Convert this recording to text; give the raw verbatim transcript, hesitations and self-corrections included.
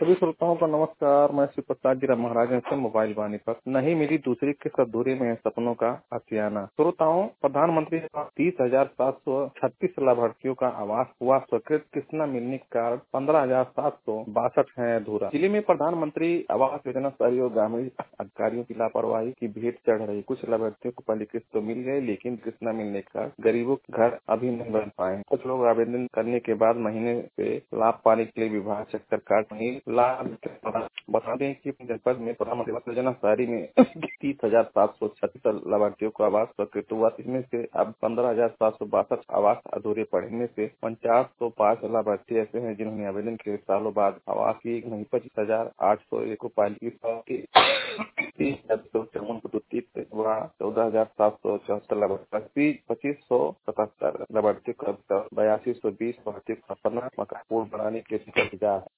सभी श्रोताओं को नमस्कार। मैं श्री प्रसाद जी महाराज से मोबाइल वाणी पर नहीं मिली दूसरी किस्त अधूरे में है सपनों का आशियाना। श्रोताओं, प्रधानमंत्री तीस हजार सात सौ छत्तीस लाभार्थियों का आवास हुआ स्वीकृत। किस्त न मिलने के कारण पंद्रह हजार सात सौ बासठ है अधूरा। जिले में प्रधानमंत्री आवास योजना सहयोग ग्रामीण अधिकारियों की लापरवाही की भेंट चढ़ रही। कुछ लाभार्थियों को पहली किस्त तो मिल गई, लेकिन किस्त न मिलने के कारण गरीबों के घर अभी नहीं बन पाए। कुछ लोग आवेदन करने के बाद महीने से लाभ पाने के लिए विभाग चक्कर काट रही। लाभ बता दें कि जनपद में प्रधानमंत्री आवास योजना शहरी में तीस हजार सात सौ छत्तीस लाभार्थियों को आवास स्वीकृत हुआ। इसमें से अब पंद्रह हजार सात सौ बासठ आवास अधूरे पड़े। इनमें से उनचास सौ पांच लाभार्थी ऐसे हैं जिन्होंने आवेदन के सालों बाद आवास की एक नहीं पच्चीस हजार आठ सौ एक को पाली तीस हजार दो सौ चौवन को तीस व चौदह हजार सात सौ चौहत्तर लाभार्थी पच्चीस सौ सतहत्तर लाभार्थियों को बयासी सौ बीस लाभार्थियों को अपना मकान पूर्ण बनाने के लिए